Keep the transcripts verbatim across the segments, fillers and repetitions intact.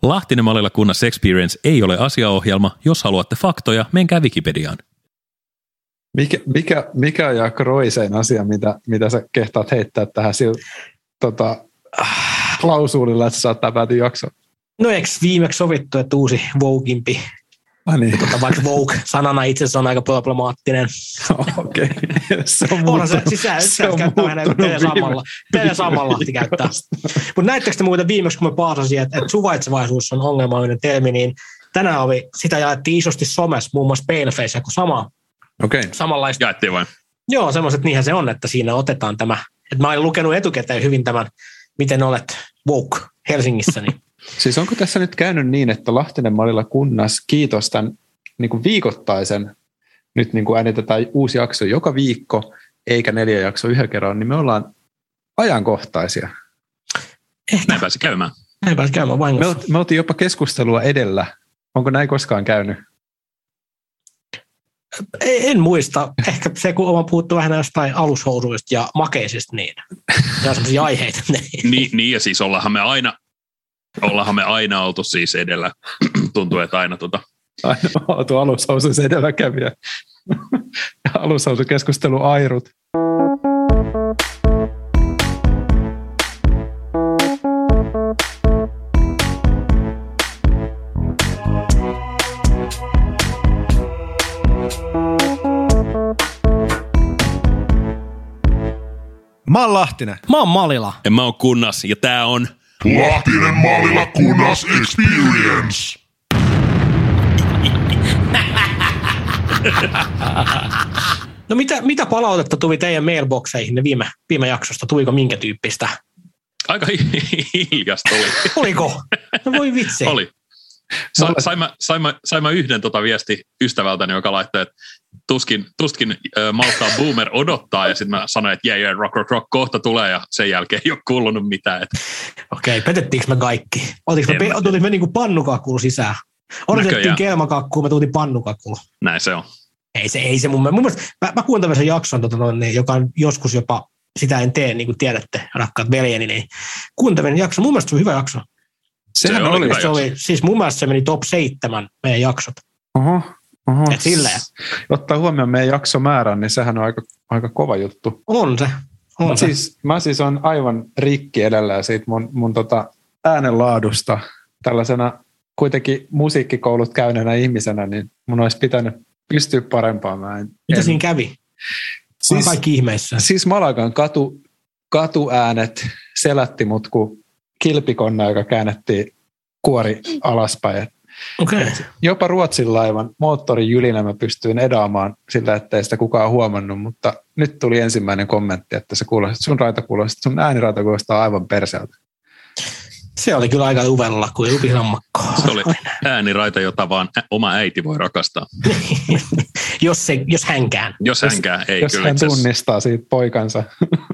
Lahtinen Malilla kunnassa Experience ei ole asiaohjelma. Jos haluatte faktoja, menkää Wikipediaan. Mikä, mikä, mikä on Jaakko Roiseen asia, mitä, mitä sä kehtaat heittää tähän sillä, tota, klausuulilla, että se saattaa päätyä jaksoon? No eikö viimeksi sovittu, että uusi Voguimpi, ah, niin. tota, vaikka Vogue sanana itse asiassa on aika problemaattinen. Okei, okay. Se on Onhan se, siis sä, sä käyttää hänen teille samalla. Teille samalla Lahti käyttää. Mutta näittekö te muuten viimeksi, kun me paasasin, että, että suvaitsevaisuus on ongelmallinen termi, niin tänään oli, sitä jaettiin isosti somessa, muun muassa Paleface, kun sama, okay. samanlaista. Jaettiin vain. Joo, semmoiset, niinhän se on, että siinä otetaan tämä. Että mä olin lukenut etukäteen hyvin tämän, miten olet woke Helsingissä. Niin. Siis onko tässä nyt käynyt niin, että Lahtinen Malilla kunnas, kiitos tämän niin kuin viikoittaisen, nyt niin kuin äänitetään uusi jakso joka viikko, eikä neljä jaksoa yhden kerran, niin me ollaan ajankohtaisia. Ehkä. Näin pääsi käymään. Näin pääsi käymään vahingossa. Me, me oltiin jopa keskustelua edellä. Onko näin koskaan käynyt? En muista. Ehkä se, kun on puhuttu vähän jostain alushousuista ja makeisista, niin ne on sellaisia aiheita. niin, niin, ja siis ollaanhan me aina, ollaanhan me aina oltu siis edellä. Tuntuu, että aina tota. Aina oltu alushousuissa edelläkävijä. Alushousukeskustelu airut. Mä oon Lahtinen. Mä oon Malila. Ja mä oon Kunnas, ja tää on Lahtinen Malila Kunnas Experience. No mitä, mitä palautetta tuli teidän mailboxeihin viime, viime jaksosta? Tuliko minkä tyyppistä? Aika hiljasta oli. Oliko? No voi vitsi. Oli. Sa, sain, mä, sain, mä, sain mä yhden tota viesti ystävältäni, joka laittoi, että tuskin, tuskin äh, maltaa boomer odottaa, ja sitten mä sanoin, että yeah, yeah, rock, rock, rock, kohta tulee, ja sen jälkeen ei ole kuulunut mitään. Okei, okay, petettiinkö me kaikki? Oltiinko me, me, me niinku pannukakkuun sisään? Odotettiin kelmakakkuun, me tultiin pannukakkuun. Näin se on. Ei se, ei se mun, mun mielestä, mä, mä kuuntelin sen jakson, tota noin, joka on joskus jopa, sitä en tee, niin kuin tiedätte, rakkaat veljeni, niin kuuntelin jakson, mun mielestä se on hyvä jakso. Sehän se oli, oli, se oli, siis mun mielestä se meni top seitsemän meidän jaksot. Oho, oho. Et silleen. Ottaa huomioon meidän jaksomäärän, niin sehän on aika, aika kova juttu. On se. On mä, se. Siis, mä siis on aivan rikki edellä siitä mun, mun tota äänenlaadusta. Tällaisena kuitenkin musiikkikoulut käyneenä ihmisenä, niin mun olisi pitänyt pystyä parempaan. Mä en, Mitä en... siinä kävi? Siis, kaikki ihmeissä. Siis Malagan katu, katuäänet selätti mut kuin kilpikonna, joka käännettiin kuori alaspäin. Okay. Jopa Ruotsin laivan moottorin jylinä mä pystyin edaamaan sillä, ettei sitä kukaan huomannut, mutta nyt tuli ensimmäinen kommentti, että se kuulostaa, sun raita kuulostaa, sun ääniraita kuulostaa aivan perseeltä. Se oli kyllä aika uvella kuin upisammakkoa. Se oli ääniraita, jota vaan oma äiti voi rakastaa. jos, se, jos hänkään. Jos hänkään, ei jos kyllä. Jos hän tunnistaa siitä poikansa.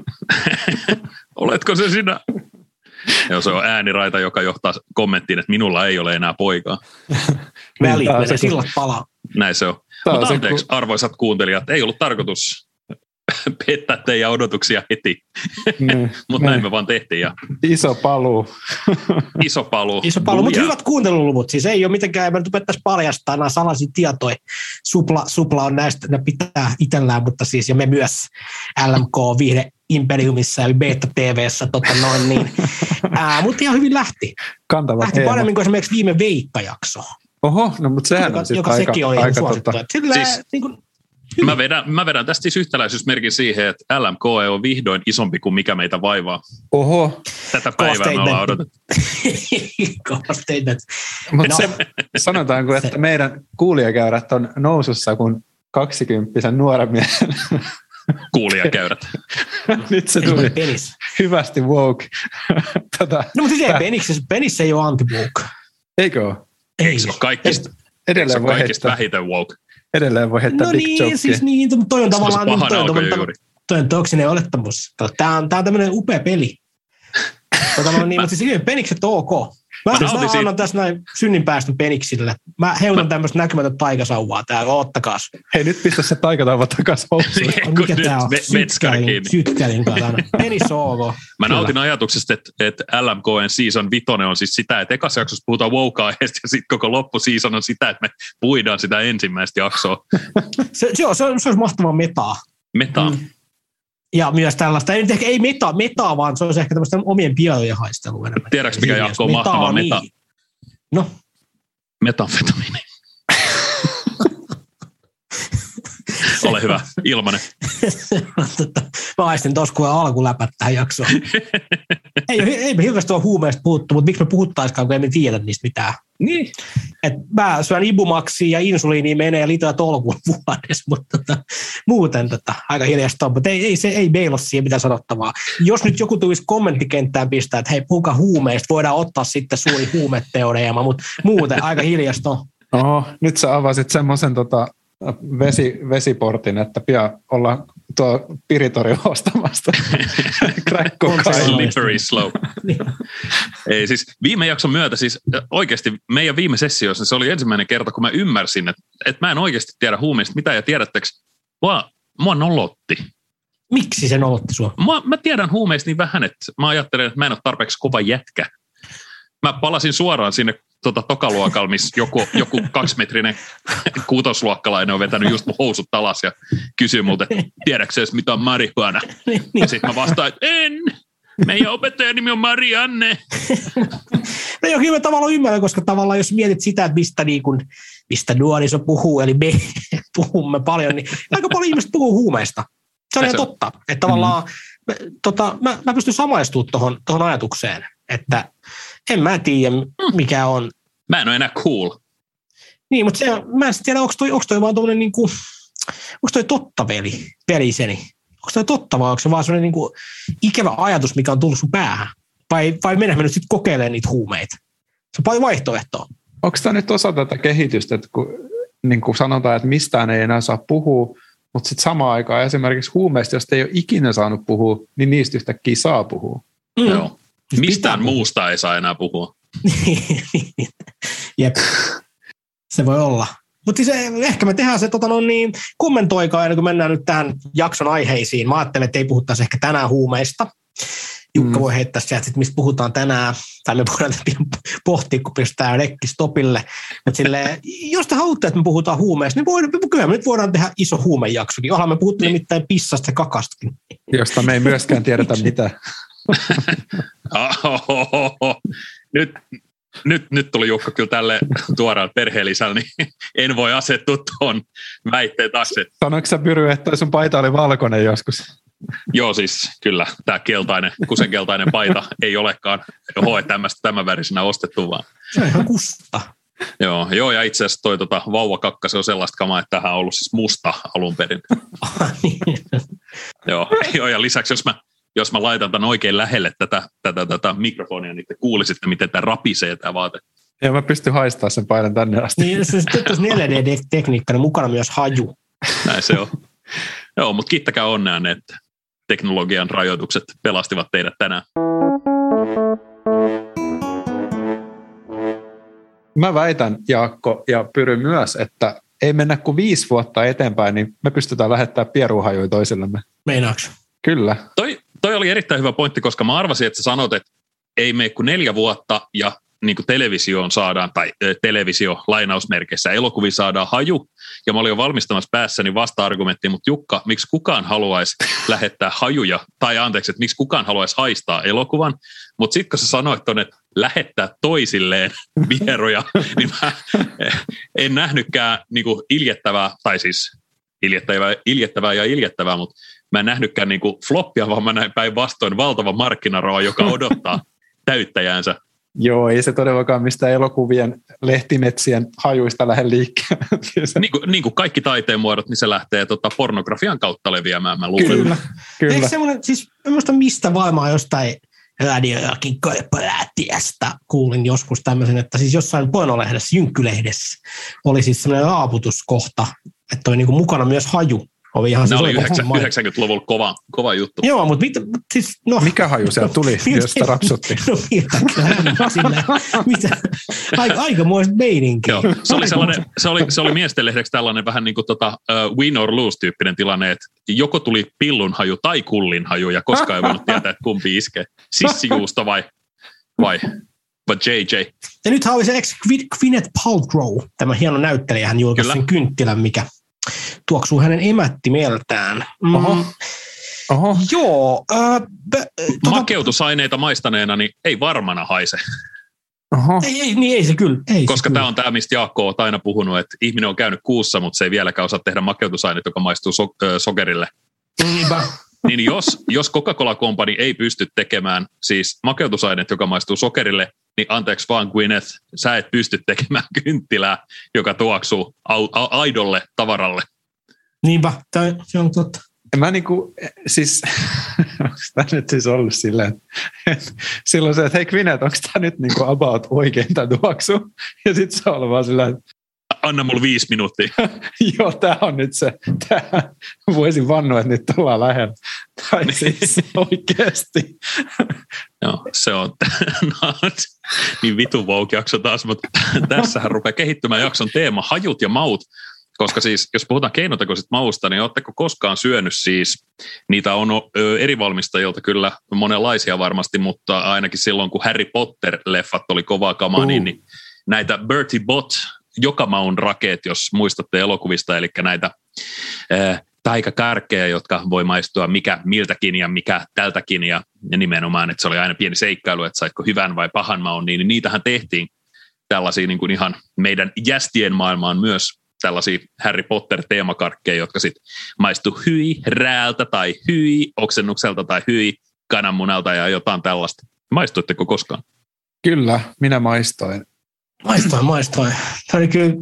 Oletko se sinä? Joo, se on ääniraita, joka johtaa kommenttiin, että minulla ei ole enää poikaa. Välit niin, menee, sillat palaa. Näin se on. Mutta anteeksi, kun... arvoisat kuuntelijat, ei ollut tarkoitus pettää teidän odotuksia heti. Niin, mutta näin me vaan tehtiin. Ja... Iso paluu. Iso paluu. Iso paluu, mutta hyvät kuunteluluvut. Siis ei ole mitenkään, ei tupettaisi paljastaa nämä salaisia tietoja. Supla, supla on näistä, ne pitää itsellään, mutta siis ja me myös L M K Viihde Imperiumissa ja Beta T V:ssä, tota noin niin. Ää, mutta ihan hyvin lähti. Kantava lähti teema. Paremmin kuin esimerkiksi viime Veikka-jakso. Oho, no mutta sehän joka, on sitten joka aika... sekin oli aika suosittu. Tota... Sillä, siis, niin kuin, mä, vedän, mä vedän tästä siis yhtäläisyysmerkin siihen, että L M K on vihdoin isompi kuin mikä meitä vaivaa. Oho. Tätä päivää me ollaan odotettu. Kova statement. Mutta no. Sanotaanko, että meidän kuulijakäyrät on nousussa, kun kaksikymppisen nuoren miehen... Kuulijakäyrät. Nyt se tuli hyvästi woke. Tätä, no mutta siis ei Peniksessä, Penissä ei ole anti-woke. Eikö ole? Ei se ole kaikista, edelleen se on voi kaikista heittää, vähiten woke. Edelleen voi heittää no dick niin, siis niin, mutta toi on tavallaan... Se on pahan auko jo juuri. Toi on toksinen olettamus. Tämä on, tää on tämmöinen upea peli. Tota, no niin, mutta siis Penikset on ok. Mä, Mä mä annan siitä. tässä näin synninpäästön peniksille. Mä heutan tämmöistä näkymätöntä taikasauvaa täällä, ottakaas. Hei, nyt pistä se taikatauva takaisin housuun. Mikä tää on? Me- metskari kiinni. Sytkärin kanssa. Penisoogo. Mä nautin ajatuksesta, että, että L M K:n season vitonen on siis sitä, että ekassa jaksossa puhutaan woke-aiheesta ja sitten koko loppuseason on sitä, että me puidaan sitä ensimmäistä jaksoa. Se, se, on, se, on, se olisi mahtavaa metaa. Metaa. Mm. Ja myös tällaista, ei, ei meta, metaa, vaan se olisi ehkä tämmöistä omien pialojen haistelua enemmän. Tiedätkö, mikä Jaakko on mahtava meta? No. Metamfetamiini. Ole hyvä, ilmanen. Mä aistin tuossa, kun alkuläpät tähän jaksoon. ei, ei me hirveästi ole huumeista puhuttu, mutta miksi me puhuttaisikaan, kun emme tiedä niistä mitään. Niin. Et mä syön ibumaksia ja insuliinia menee litra tolkuun vuodessa, mutta tota, muuten tota, aika hiljasta on. Mutta ei, ei, se, ei meillä ole siihen mitään sanottavaa. Jos nyt joku tulisi kommenttikenttään pistää, että hei, puhukaa huumeista, voidaan ottaa sitten suuri huumeteoreema, mutta muuten aika hiljasta on. Oho, nyt sä avasit semmoisen tota, vesi, vesiportin, että pian ollaan tuo Piritori ostamasta. Crack cocaine. Slippery slope. Ei siis viime jakson myötä siis oikeasti meidän viime sessioissa se oli ensimmäinen kerta, kun mä ymmärsin, että, että mä en oikeasti tiedä huumeista mitään ja tiedättekö, mua, mua nolotti. Miksi se nolotti sua? Mua, mä tiedän huumeista niin vähän, että mä ajattelen, että mä en ole tarpeeksi kova jätkä. Mä palasin suoraan sinne tota, tokaluokalla, missä joku, joku kaksimetrinen kuutosluokkalainen on vetänyt just mun housut alas ja kysyy multa, että tiedätkö edes mitä on marihuana? Ja sitten mä vastaan, että en. Meidän opettajan nimi on Marianne. No joo, kyllä mä tavallaan ymmärrän, koska tavallaan jos mietit sitä, että mistä, niin kun, mistä nuoriso puhuu, eli me puhumme paljon, niin aika paljon ihmiset puhuu huumeista. Se on ihan totta. Että tavallaan mm-hmm. tota, mä, mä pystyn samaistumaan tuohon tohon ajatukseen, että en mä tiedä, mikä on. Mä en ole enää cool. Niin, mutta se, mä en tiedä, onko toi, onko toi vaan tuollainen, niin kuin, onko toi totta veli, veliseni? Onko toi totta vai onko se vaan sellainen niin kuin ikävä ajatus, mikä on tullut sun päähän? Vai, vai mennään me nyt sitten kokeilemaan niitä huumeita? Se on paljon vaihtoehtoa. Onko tämä nyt osa tätä kehitystä, että kun, niin kuin sanotaan, että mistään ei enää saa puhua, mutta sitten samaan aikaan esimerkiksi huumeista, josta ei ole ikinä saanut puhua, niin niistä yhtäkkiä saa puhua. Mm. Joo. Mistään muusta ei saa enää puhua. Jep, se voi olla. Mutta siis ehkä me tehdään se, tota, no niin, kommentoikaa ennen kuin mennään nyt tähän jakson aiheisiin. Mä ajattelen, että ei puhuttaisi ehkä tänään huumeista. Jukka mm. voi heittää sieltä, että mistä puhutaan tänään, tai me voidaan pohtia, kun pistää rekki stopille. Et silleen, jos te haluatte, että me puhutaan huumeista, niin voidaan, kyllä me nyt voidaan tehdä iso huumejaksokin. Ollaan me puhuttu niin. nimittäin pissasta ja kakastakin. Josta me ei myöskään tiedetä mitä. nyt, nyt, nyt tuli Jukka kyllä tälle tuoraan perheellisällä, niin en voi asettua tuon väitteen taakse. Sanoitko sä Pyry, että sun paita oli valkoinen joskus? Joo, siis kyllä tämä keltainen, kusen keltainen paita ei olekaan H and M:stä tämän värisenä ostettu, vaan. Se on ihan kusta. Joo, joo, ja itse asiassa toi tota, vauvakakka, se on sellaista kamaa, että tämähän on ollut siis musta alun perin. joo, joo, ja lisäksi jos mä, jos mä laitan tämän oikein lähelle tätä, tätä, tätä mikrofonia, niin te kuulisitte, miten tämä rapisee tämä vaate. Ja mä pystyn haistamaan sen paidan tänne asti. Niin, se on neljä D-tekniikka, niin mukana myös haju. Näin se on. Joo, mutta kiittäkää onneaan, että teknologian rajoitukset pelastivat teidät tänään. Mä väitän, Jaakko ja Pyry myös, että ei mennä kuin viisi vuotta eteenpäin, niin me pystytään lähettämään pieruhajoja toisillemme. Meinaatko? Kyllä. Toi, toi oli erittäin hyvä pointti, koska mä arvasin, että sä sanot, että ei mene kuin neljä vuotta ja niin kuin televisioon saadaan, tai televisio lainausmerkeissä, elokuviin saadaan haju, ja mä olin jo valmistamassa päässäni vasta-argumenttiin, mutta Jukka, miksi kukaan haluaisi lähettää hajuja, tai anteeksi, että miksi kukaan haluaisi haistaa elokuvan, mutta sitten kun sä sanoit tuonne, että lähettää toisilleen vieroja, niin mä en nähnytkään niin kuin iljettävää, tai siis iljettävää, iljettävää ja iljettävää, mutta mä en nähnytkään niin kuin floppia, vaan mä näin päinvastoin valtava markkinaroa, joka odottaa täyttäjäänsä. Joo, ei se todellakaan mistään elokuvien lehtimetsien hajuista lähde liikkeelle. niin, kuin, niin kuin kaikki taiteen muodot, niin se lähtee tota, pornografian kautta leviämään, mä luulen. Kyllä, kyllä. Eikö semmoinen, siis en muista mistä vaimaa jostain radiojakin korporaatiosta kuulin joskus tämmöisen, että siis jossain pornolehdessä, Jynkkylehdessä, oli siis semmoinen raaputuskohta, että oli niin kuin mukana myös haju. Oli ihan ne se oli homma. yhdeksänkymmentäluvulla kova, kova juttu. Joo, mutta mit, siis, no. Mikä haju siellä tuli, jos sitä rapsutti? No mitä, mitä? Aika, aikamoista meininkiä. Joo, se oli, sellainen, se oli, se oli miesten lehdeksi tällainen vähän niin kuin tota, uh, win or lose -tyyppinen tilanne, että joko tuli pillun haju tai kullin haju, ja koskaan ei voinut tietää, että kumpi iskee. Sissijuusto vai, vai, vai J J? Ja nythän oli se ex Gwyneth Paltrow, tämä hieno näyttelijä, hän julkaisi sen kynttilän, mikä tuoksuu hänen emättimeltään. Mm. Oho. Oho. Joo. Äh, b- tota... Makeutusaineita maistaneena, niin ei varmana haise. Oho. Ei, ei, niin ei se kyllä. Ei Koska se tämä on tämä, mistä Jaakko on aina puhunut, että ihminen on käynyt kuussa, mutta se ei vieläkään osaa tehdä makeutusaineita, joka maistuu so- äh, sokerille. Niinpä. Niin jos, jos Coca-Cola Company ei pysty tekemään siis makeutusaineet, joka maistuu sokerille, niin anteeksi vaan Gwyneth, sä et pysty tekemään kynttilää, joka tuoksuu au, a, aidolle tavaralle. Niinpä, tämä, se on totta. Mä niinku, siis, onko tämä nyt siis ollut silleen, että silloin se, että hei Gwyneth, onko tämä nyt niinku about oikein tämä tuoksu? Ja sitten se on vaan silleen, että anna mulle viisi minuuttia. joo, tämä on nyt se, tämä voisin vannoa, että nyt ollaan lähellä. Tai siis oikeasti. Joo, se on niin vitun woke jakso taas, mutta tässähän rupeaa kehittymään jakson teema hajut ja maut. Koska siis, jos puhutaan keinotekoisista mausta, niin ootteko koskaan syönyt siis, niitä on eri valmistajilta kyllä monenlaisia varmasti, mutta ainakin silloin, kun Harry Potter-leffat oli kovaa kamaa, uh. niin, niin näitä Bertie Bott, joka maun rakeet, jos muistatte elokuvista, eli näitä äh, taikakärkejä, jotka voi maistua mikä miltäkin ja mikä tältäkin, ja, ja nimenomaan, että se oli aina pieni seikkailu, että saitko hyvän vai pahan maun, niin, niin niitähän tehtiin tällaisia niin kuin ihan meidän jästien maailmaan myös tällaisia Harry Potter-teemakarkkeja, jotka sitten maistuu hyi rääältä tai hyi oksennukselta tai hyi kananmunalta ja jotain tällaista. Maistuitteko koskaan? Kyllä, minä maistoin. Maistoin, maistoin. Tämä oli kyllä,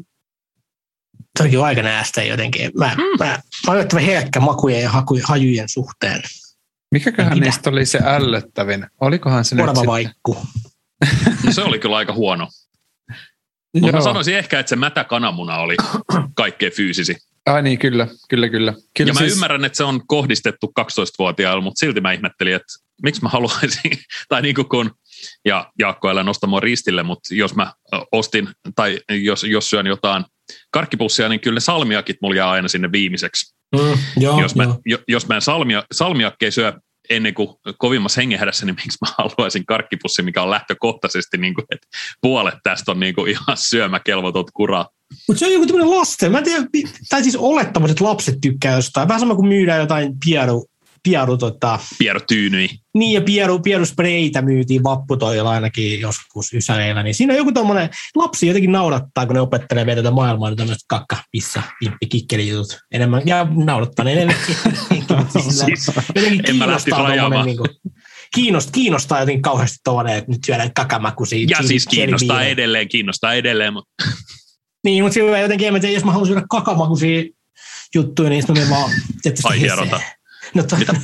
tämä oli kyllä aika näästä jotenkin. Mä, mm. mä, mä olen ottava herkkä makujen ja hajujen suhteen. Mikäköhän Mitä? niistä oli se ällöttävin? Olikohan se Orava vaikku. No, se oli kyllä aika huono. Mutta mä sanoisin ehkä, että se mätä kananmuna oli kaikkein fyysisi. Ai niin, kyllä, kyllä, kyllä. kyllä ja mä siis... ymmärrän, että se on kohdistettu kaksitoistavuotiaille, mutta silti mä ihmettelin, että miksi mä haluaisin, tai niin kuin kun, ja Jaakko älä nosta mua ristille, mutta jos mä ostin, tai jos, jos syön jotain karkkipussia, niin kyllä ne salmiakit mulla jää aina sinne viimeiseksi. Mm, joo, jos, mä, joo. jos mä en salmia, salmiakkeja syö ennen kuin kovimmassa hengenhädässä, niin miksi mä haluaisin karkkipussi, mikä on lähtökohtaisesti, niin kuin, että puolet tästä on niin kuin ihan syömäkelvotot kuraa. Mutta se on joku tämmöinen lasten, mä en tiedä, tai siis olettamus, että lapset tykkää jostain. Vähän sama kuin myydään jotain pieru, pieru tota... Pierutyynyi. Niin, ja pieru, pieruspreitä myytiin vapputoilla ainakin joskus ysäreillä. Niin siinä on joku tommoinen, lapsi jotenkin naurattaa, kun ne opettelee meitä tätä maailmaa, niin tämmöiset kakka, pissa, pimppi, kikkelijutut enemmän. Ja naurattaa ne edelleen. Siis, jotenkin kiinnostaa tommoinen niin kuin, Kiinnostaa, kiinnostaa jotenkin kauheasti tuollainen, että nyt syödään kakamakuisia. Ja siis kiinnostaa edelleen, kiinnostaa edelleen. Mutta... Niin, mutta silloin jotenkin, en tiedä, jos mä haluan syödä kakamakuisia juttuja, niin sitten mä vaan... Ai hierota. No to... Mitä?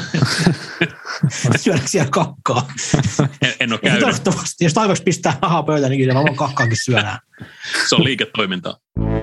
Syödäänkö siellä kakkaa? En, en ole käynyt. Toivottavasti, jos tarkoiksi pistää rahaa pöytään, niin kyllä mä vaan kakkaakin syödään. Se on liiketoimintaa.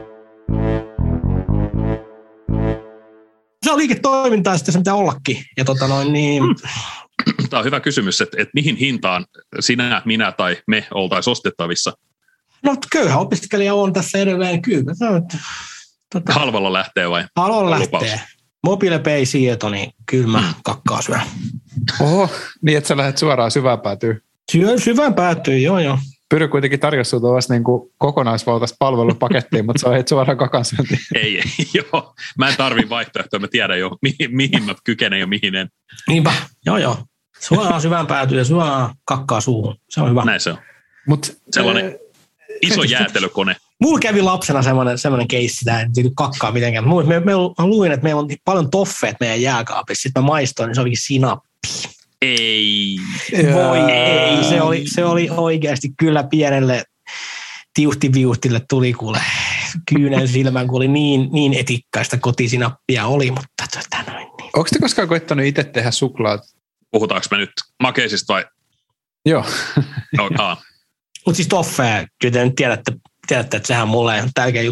Se on liiketoimintaa, sitten se pitää ollakin. Ja tota noin, niin... Tämä on hyvä kysymys, että, että mihin hintaan sinä, minä tai me oltaisiin ostettavissa? No köyhä opiskelija on tässä edelleen kyllä. No, tota... Halvalla lähtee vai? Halvalla lähtee. MobilePay sieto, niin kyllä mä mm. kakkaa syön. Oho, niin että sä lähdet suoraan syvään päätyyn. Syö, syvään päätyy, joo joo. Pyry kuitenkin tarjostua vasta niin kuin kokonaisvaltaista palvelupakettiin, mutta sä olet suoraan kakansyöntiin. Ei, ei, joo. Mä en tarvii vaihtoehtoja, mä tiedän jo, mihin, mihin mä kykenen ja mihin en. Niinpä, joo joo. Suoraan syvään päätyy ja suoraan kakkaa suuhun. Se on hyvä. Näin se on. Mut, sellainen äh, iso jäätelökone. Mulla kävi lapsena semmoinen, semmoinen keissi, tämä ei nyt kakkaa mitenkään. Mä, me, me, mä luin, että meillä on paljon toffeet meidän jääkaapissa. Sitten mä maistoin, niin se olikin sinappi. Ei. Voi ei. Se oli, se oli oikeasti kyllä pienelle tiuhtiviuhtille tuli kuule kyynel silmään, kun oli niin, niin etikkaista kotisinappia oli, mutta tota noin. Niin. Onko te koskaan koittanut itse tehdä suklaat? Puhutaanko me nyt makeisista vai? Joo. No, mutta siis toffeja, kyllä te nyt tiedätte, tiedätte, että sehän mulle on tärkeä juttu.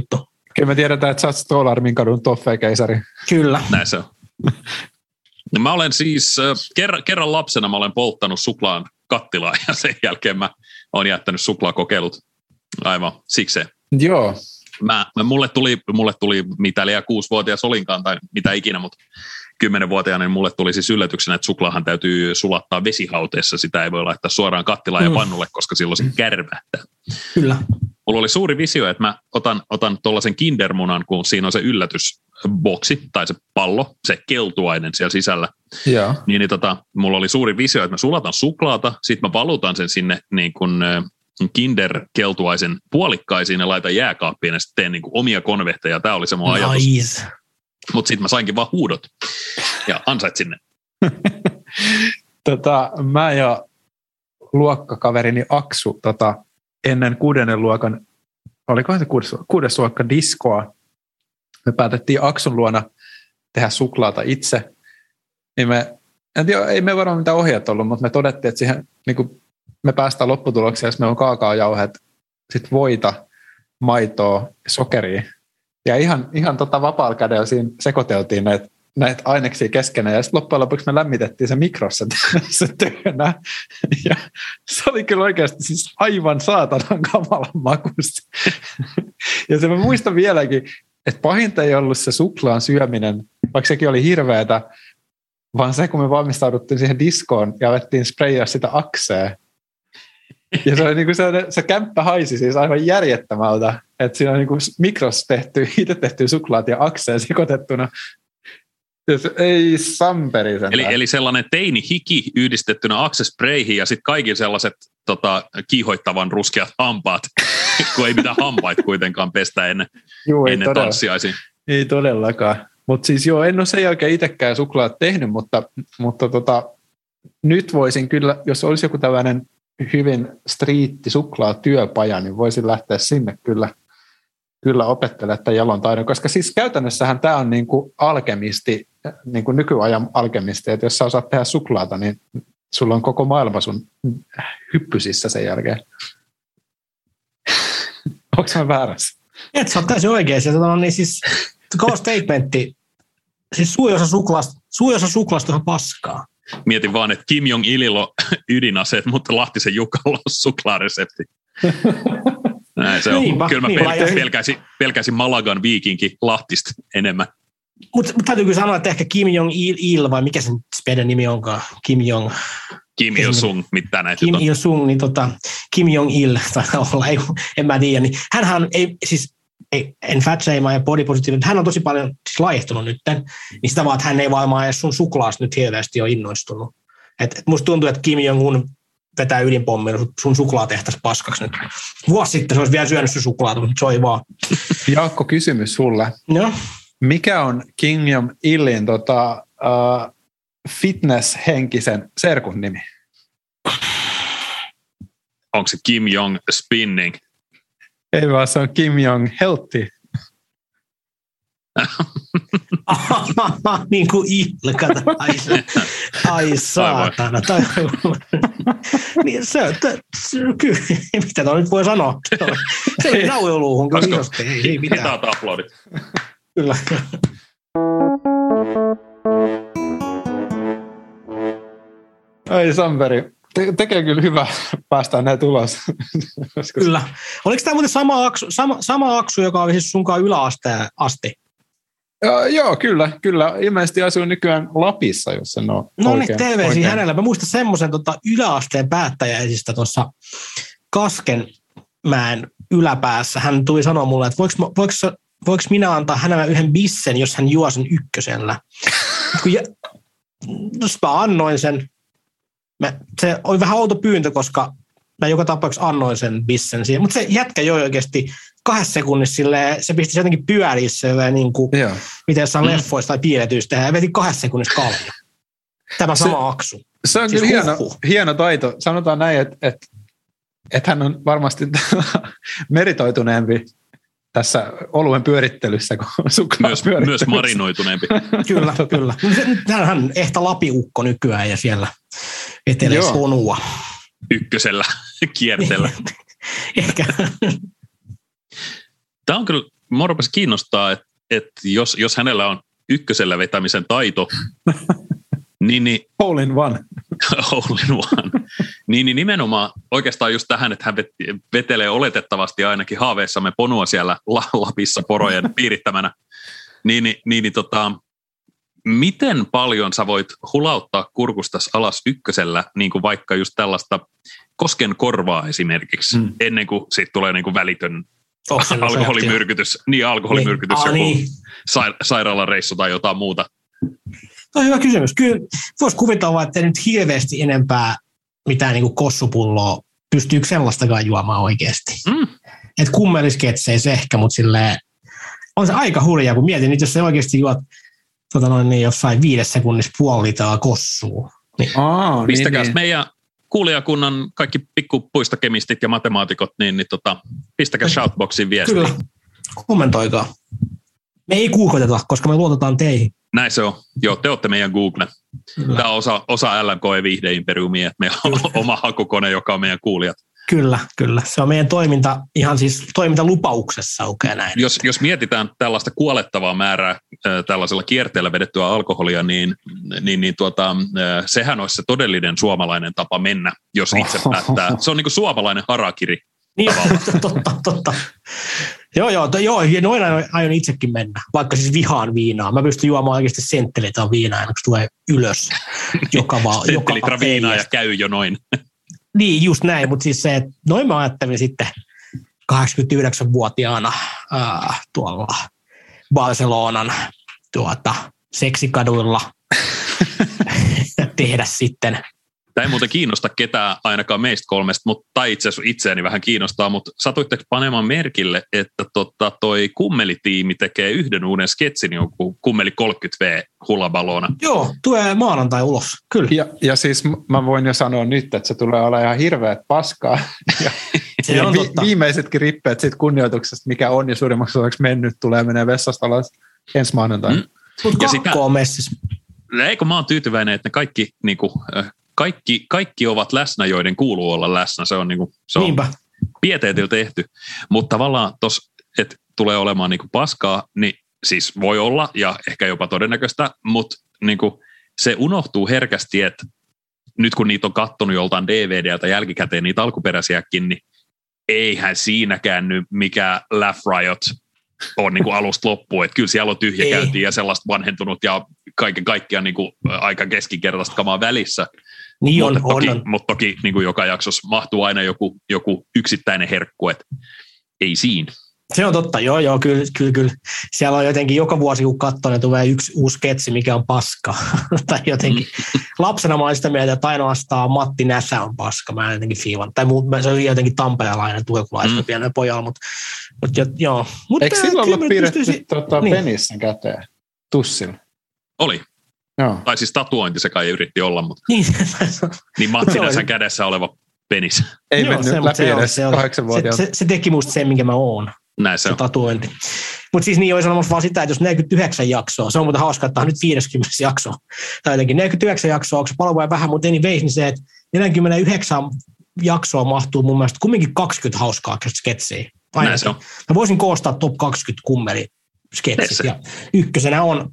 Kyllä me tiedetään, että sä oot Stolarmin kadun toffeikeisari. Kyllä. Näin se on. No mä olen siis, kerran, kerran lapsena mä olen polttanut suklaan kattilaa ja sen jälkeen mä oon jättänyt suklaakokeilut aivan sikseen. Joo. Mä, mä, mulle, tuli, mulle tuli, mitä liian kuusivuotias olinkaan tai mitä ikinä, mutta kymmenvuotiaana niin mulle tuli siis yllätyksenä, että suklaahan täytyy sulattaa vesihauteessa. Sitä ei voi laittaa suoraan kattilaan mm. ja pannulle, koska silloin se kärvähtää. Kyllä. Mulla oli suuri visio, että mä otan, otan tuollaisen kindermunan, kun siinä on se yllätysboksi tai se pallo, se keltuainen siellä sisällä. Joo. Niin, niin tota, mulla oli suuri visio, että mä sulatan suklaata, sit mä valutan sen sinne niin kuin Kinder-keltuaisen puolikkaisiin ja laitan jääkaappiin ja sitten teen niin kuin omia konvehteja. Tämä oli se mun ajatus. Nice. Mutta sitten mä sainkin vaan huudot ja ansaitsin ne. tota, mä ja luokkakaverini Aksu tota, ennen kuudennen luokan, olikohan se kuudes, kuudes luokka diskoa, me päätettiin Aksun luona tehdä suklaata itse. Niin me, en tiedä, ei me varmaan mitään ohjeet ollut, mutta me todettiin, että siihen niin kuin me päästään lopputulokseen, jos meillä on kaakaojauheet, sitten voita, maitoa, sokeria. Ja ihan, ihan tota vapaalla kädellä siinä sekoiteltiin näitä, näitä aineksia keskenään. Ja sitten loppujen lopuksi me lämmitettiin se mikrossa se työnä. Ja se oli kyllä oikeasti siis aivan saatanan kamalan makuista. Ja se mä muistan vieläkin, että pahinta ei ollut se suklaan syöminen, vaikka sekin oli hirveätä, vaan se, kun me valmistauduttiin siihen diskoon ja alettiin sprayaa sitä aksea. Ja se, oli niin kuin se, se kämppä haisi siis aivan järjettömältä, että siinä on niin kuin mikrossa tehty, itse tehty suklaat ja akseen sekoitettuna. Se, ei samperi sen. Eli, eli sellainen teini hiki yhdistettynä aksesprayhin ja sitten kaikki sellaiset tota, kiihoittavan ruskeat hampaat, kun ei mitään hampaita kuitenkaan pestä ennen, Juu, ennen tanssiaisiin. Ei todellakaan. Mutta siis joo, en ole sen jälkeen itsekään suklaat tehnyt, mutta, mutta tota, nyt voisin kyllä, jos olisi joku tällainen hyvin striitti suklaatyöpaja, niin voisin lähteä sinne kyllä, kyllä opettelemaan tämän jalon taidon, koska siis käytännössähän tämä on niin kuin alkemisti, niin kuin nykyajan alkemisti, että jos sä osaat tehdä suklaata, niin sulla on koko maailma sun hyppysissä sen jälkeen. Onko mä väärässä? Et sä oot täysin oikein. Se on niin siis kova statementti. Siis suuri osa suklaasta, suuri osa suklaasta on paskaa. Mietin vaan, että Kim Jong-ililla on ydinaseet, mutta Lahtisen Jukalla on suklaaresepti. Näin se on. Niinpä, kyllä mä niinpä, pelkäsin, pelkäsin, pelkäsin Malagan viikinkin Lahtista enemmän. Mutta mut täytyy kyllä sanoa, että ehkä Kim Jong-il, vai mikä sen speden nimi onkaan? Kim Jong... Kim Il-sung, mitä näitä Kim on. Il-sung, niin tota, Kim Jong-il, tai olla, ei, en mä tiedä. Niin hänhän ei, siis ei, en fatshamaa ja body positive, hän on tosi paljon siis laihtunut nyt, niin sitä vaan, että hän ei varmaan edes sun suklaasta nyt hirveästi ole innoistunut. Et, et musta tuntuu, että Kim Jong-un vetää ydinpommilla sun suklaatehtäisi paskaksi nyt. Vuosi sitten se olisi vielä syönyt sun suklaata, mutta se oli vaan. Jaakko, kysymys sulle. No? Mikä on Kim Jong-ilin tota, uh, fitness-henkisen serkun nimi? Onko se Kim Jong Spinning? Ei vaan, se on Kim Jong Healthy. Niin kuin ilkata. Ai, ai saatana. Niin se, se, kyllä, mitä tuo nyt voi sanoa? Se oli naujoluuhun kyllä isosti. Ei, ei mitään. Hitaat aplodit. Kyllä. Ai Samperi, te- tekee kyllä hyvä päästään näitä ulos. Kyllä. Oliko tämä muuten sama aksu, sama, sama aksu, joka oli siis sunkaan yläasteen asti? Ja, joo, kyllä, kyllä. Ilmeisesti asuu nykyään Lapissa, jos sen on no oikein. niin, terveisiä hänelle. Mä muistan semmoisen tota, yläasteen päättäjäisistä tuossa Kaskenmäen yläpäässä. Hän tuli sanoa mulle, että voiko, voiko, voiko minä antaa hänelle yhden bissen, jos hän juo sen ykkösellä. Jos mä annoin sen, mä, se oli vähän outo pyyntö, koska mä joka tapauksessa annoin sen bissen siihen. Mutta se jätkä joi oikeasti kahdessa sekunnissa silleen, se pisti se jotenkin pyöriä silleen, niin kuin, miten jossain mm. leffoissa tai piirretyissä tehdään, ja veti kahdessa sekunnissa kalja. Tämä sama se, aksu. Se on siis kyllä hieno, hieno taito. Sanotaan näin, että, että, että hän on varmasti meritoituneempi tässä oluen pyörittelyssä kuin suklaa myös, myös marinoituneempi. Kyllä, kyllä. Hän on ehtä lapiukko nykyään ja siellä etelee sonua. Ykkösellä kiertellä. Ehkä. Tämä on kyllä mua rupesi kiinnostaa, että, että jos, jos hänellä on ykkösellä vetämisen taito, niin, niin Hole in one. Hole in one. niin, niin nimenomaan oikeastaan just tähän, että hän vetelee oletettavasti ainakin haaveissamme ponua siellä Lapissa porojen piirittämänä. Niin, niin, niin, niin tota, miten paljon sä voit hulauttaa kurkustas alas ykkösellä, niin kuin vaikka just tällaista kosken korvaa esimerkiksi, mm. ennen kuin siitä tulee niin kuin välitön alkoholimyrkytys, niin alkoholimyrkytys, niin. joku niin. Sa- sairaalareissu tai jotain muuta. Tämä on hyvä kysymys. Kyllä voisi kuvitella, että nyt hirveästi enempää mitään niin kuin kossupulloa pystyykö sellaistakaan juomaan oikeasti. Mm. Että kummelisketseissä ehkä, mutta silleen on se aika hurjaa, kun mietin, että jos sä oikeasti juot tota noin, niin jossain viides sekunnissa puoli litraa kossua. Niin. Aa, pistäkääs niin, meidän kuulijakunnan kaikki pikkupuistokemistit ja matemaatikot, niin, niin tota, pistäkää shoutboxiin viestiä. Kyllä, kommentoikaa. Me ei googleteta, koska me luotetaan teihin. Näin se on. Joo, te olette meidän Google. Kyllä. Tämä on osa, osa L M K viihdeimperiumia, että meillä on oma hakukone, joka on meidän kuulijat. Kyllä, kyllä. Se on meidän toiminta, ihan siis toimintalupauksessa okay, näin. Jos, jos mietitään tällaista kuolettavaa määrää äh, tällaisella kierteellä vedettyä alkoholia, niin, niin, niin tuota, äh, sehän olisi se todellinen suomalainen tapa mennä, jos itse päättää. Se on niin kuin suomalainen harakiri. Niin, totta, totta. Joo, joo, to, joo, ja noin aion itsekin mennä, vaikka siis vihaan viinaa. Mä pystyn juomaan oikeasti senttilitra viinaa, kun se tulee ylös joka vaan. Senttilitra viinaa ja käy jo noin. Niin, just näin, mutta siis se, että noin mä ajattelin sitten kahdeksankymmentäyhdeksänvuotiaana ää, tuolla Barcelonan tuota, seksikaduilla tehdä sitten. Tämä ei muuten kiinnosta ketään ainakaan meistä kolmesta, mutta, tai itse asiassa itseäni vähän kiinnostaa, mutta satuitteko panemaan merkille, että tota, toi kummelitiimi tekee yhden uuden sketsin, joku kummeli kolmekymmentä vuotta hulabalona. Joo, tulee maanantai ulos, kyllä. Ja, ja siis mä voin jo sanoa nyt, että se tulee olla ihan hirveät paskaa. Ja, se ja on vi, totta. Viimeisetkin rippeet siitä kunnioituksesta, mikä on ja suurimmaksi osaksi mennyt, tulee menee vessasta alas ensi maanantaina. Mm. Mutta kakko on messissä. Eikö mä oon tyytyväinen, että ne kaikki niinku... Kaikki, kaikki ovat läsnä, joiden kuuluu olla läsnä. Se on, niin kuin, se on pieteetillä tehty. Mutta tavallaan tuossa, että tulee olemaan niin kuin paskaa, niin siis voi olla ja ehkä jopa todennäköistä, mutta niin kuin se unohtuu herkästi, että nyt kun niitä on kattonut joltain D V D:ltä jälkikäteen, niitä alkuperäisiäkin, niin eihän siinäkään nyt mikä Laugh Riot on niin kuin alusta loppuun. Että kyllä siellä on tyhjäkäyntiä ja sellaista vanhentunut ja kaiken kaikkiaan niin kuin aika keskinkertaista kamaa välissä. Niin on, mutta toki, on. mutta toki niin kuin joka jaksossa mahtuu aina joku, joku yksittäinen herkku, että ei siinä. Se on totta, joo, joo, kyllä, kyllä, kyllä. Siellä on jotenkin joka vuosi, kun katsoo, niin tulee yksi uusi sketsi, mikä on paska. tai jotenkin. Lapsena mä olin sitä mieltä, että ainoastaan Matti Näsä on paska. Mä en jotenkin fiivan. Tai muu, se oli jotenkin tamperelainen turkulainen mm. pienellä pojalla, mutta, mutta joo. Mut eikö silloin ollut piirretty pystyisi... tota, niin. penissen käteen tussilla? Oli. Joo. Tai siis tatuointi se kai yritti olla, mutta niin, niin Matti Näsän kädessä oleva penis. Ei joo, mennyt se, läpi se edes kahdeksanvuotiaalta. Se, se, se teki musta sen, minkä mä oon. Näin se on. Tatuointi. Mutta siis niin oli sanomassa vaan sitä, että jos neljäkymmentäyhdeksän jaksoa, se on muuten hauska, että on nyt viisikymmentä jaksoa, tai jotenkin neljäkymmentäyhdeksän jaksoa, onko se paljon vai vähän, mutta ei niin veisi, niin se, että neljäkymmentäyhdeksän jaksoa mahtuu mun mielestä kumminkin kaksikymmentä hauskaa sketsiä. Näin se on. Mä voisin koostaa top kaksikymmentä kummeli sketsit, ja ykkösenä on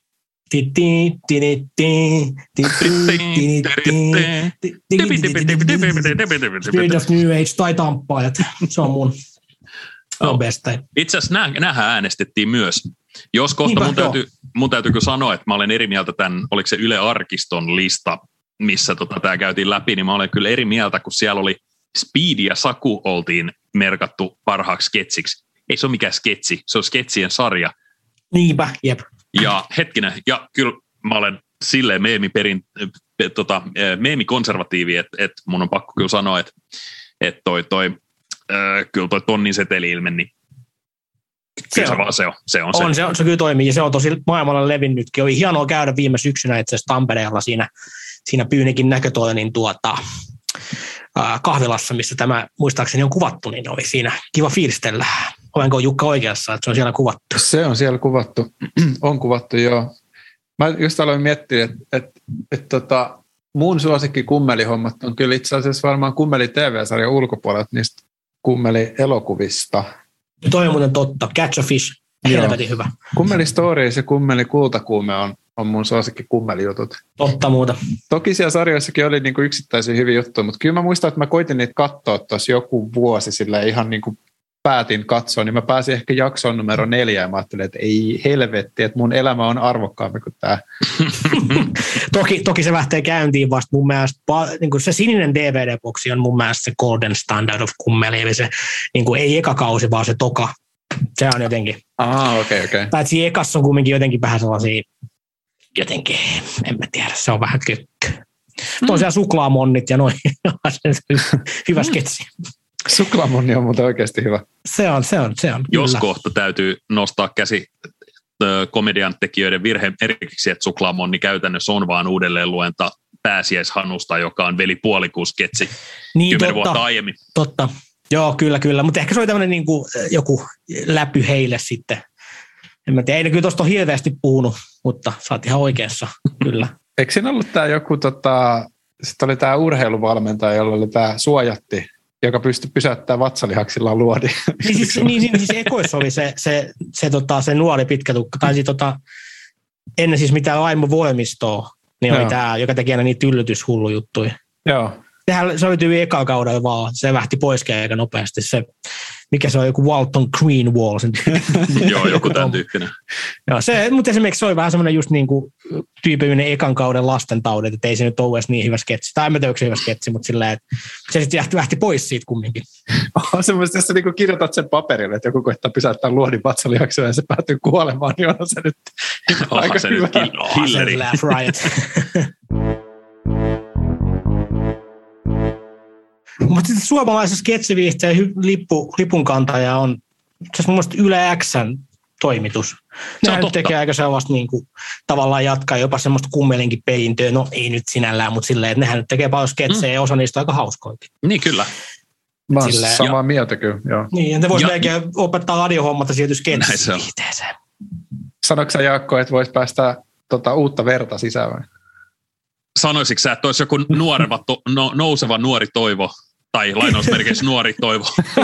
Spirit of New Age tai Tamppaajat. Se on mun oh. besta. Itse asiassa näähän äänestettiin myös. Jos kohta Niinpä, mun, täytyy, mun täytyykö sanoa, että mä olen eri mieltä tämän, oliko se Yle Arkiston lista, missä tota, tämä käytiin läpi, niin mä olen kyllä eri mieltä, kun siellä oli Speed ja Saku oltiin merkattu parhaaksi sketsiksi. Ei se ole mikään sketsi, se on sketsien sarja. Niinpä, jep. Ja hetkinen, ja kyllä mä olen silleen meemiperin, tota, meemikonservatiivi, että et mun on pakko kyllä sanoa, että et toi, toi, äh, kyllä toi tonnin seteli-ilme, niin kyllä se, se vaan se on. Se on, on se. Se, on, se kyllä toimii ja se on tosi maailmalla levinnytkin. Oli hienoa käydä viime syksynä itse asiassa Tampereella siinä, siinä Pyynikin näkötoinen tuota, äh, kahvilassa, missä tämä muistaakseni on kuvattu, niin oli siinä kiva fiilistellä. Olenko Jukka oikeassa, että se on siellä kuvattu? Se on siellä kuvattu. On kuvattu, joo. Mä just aloin miettiä, että et, et, tota, mun suosikki kummelihommat on kyllä itse asiassa varmaan kummeli T V-sarjan ulkopuolelta niistä kummeli-elokuvista. Toi on muuten totta. Catch a Fish. Helvetin hyvä. Kummeli Stories ja Kummeli Kultakuume on, on mun suosikki kummelijutut. Totta muuta. Toki siellä sarjoissakin oli niinku yksittäisiä hyviä juttuja, mutta kyllä mä muistan, että mä koitin niitä katsoa tuossa joku vuosi sillä ihan niinku päätin katsoa, niin mä pääsin ehkä jaksoon numero neljä ja mä ajattelin, että ei helvetti, että mun elämä on arvokkaampi kuin tämä. toki, toki se lähtee käyntiin vasta mun mielestä, niin kuin se sininen D V D-boksi on mun mielestä se golden standard of kummeli, eli se niin kuin ei eka kausi, vaan se toka. Se on jotenkin. Ah, okei, okay, okei. Okay. Paitsi ekassa on kuitenkin jotenkin vähän sellaisia, jotenkin, en mä tiedä, se on vähän kökkö. Mm. Tosiaan suklaamonnit ja noin, hyvä sketsi. Suklaamonni on muuten oikeasti hyvä. Se on, se on, se on. Jos kyllä. kohta täytyy nostaa käsi komedian tekijöiden virhe eriksi, että suklaamonni käytännössä on vaan uudelleenluenta Pääsiäishanusta, joka on veli puolikuusketsi niin, kymmenen totta, vuotta aiemmin. Totta, joo kyllä, kyllä, mutta ehkä se oli tämmöinen niin kuin joku läpy heille sitten. En mä tiedä, ei ne kyllä tuosta ole hirveästi puhunut, mutta sä oot ihan oikeassa, kyllä. Eikö siinä ollut tämä joku, tota, sitten oli tämä urheiluvalmentaja, jolla oli tämä suojatti, joka pystyi pysäyttämään vatsalihaksillaan luodin. Niin siis, niin, niin, siis ekoissa oli se, se, se, tota, se nuori pitkä tukka, tai siis, tota, ennen siis mitään Raimo Voimistoa, niin oli tämä, joka teki aina niitä yllytyshullujuttuja. Joo. Sehän, se oli tyyli ekalla kaudella vaan, se lähti pois aika nopeasti. Se, mikä se on, joku Walton Greenwall. Joo, joku tämän tyyppinen. Joo, se, mutta esimerkiksi se oli vähän semmoinen just niin kuin tyypillinen ekan kauden lastentaudet, että ei se nyt ole edes niin hyvä sketsi. Tai en mä tiedä, onko se hyvä sketsi, mutta silleen, että se sitten lähti pois siitä kumminkin. On semmoista, jos sä niin kirjoitat sen paperille, että joku koittaa pysäyttää luodin vatsalihaksella ja se päätyy kuolemaan, niin on se nyt oh, aika se hyvä. Hilleri. Oh, laugh riot. Mutta sitten suomalaisessa sketsiviihteen lippu, lipunkantaja on se mun mielestä Yle X:n toimitus. Nehän nyt tekee aika sellaista niin kuin, tavallaan jatkaa jopa semmoista kummelinkin perintöä. No ei nyt sinällään, mutta silleen, että nehän nyt tekee paljon sketsejä mm. ja osa niistä on aika hauskoikin. Niin kyllä. Mä oon samaa mieltä kyllä, joo. Niin, ja te vois melkein opettaa radiohommat ja sieltä sketsiviihteeseen. Sanoitko sä Jaakko, että vois päästä tota, uutta verta sisään vai? Sanoisitko sä, että olisi joku nuoreva, to, no, nouseva nuori toivo? Tai lainausmerkeissä nuori toivo.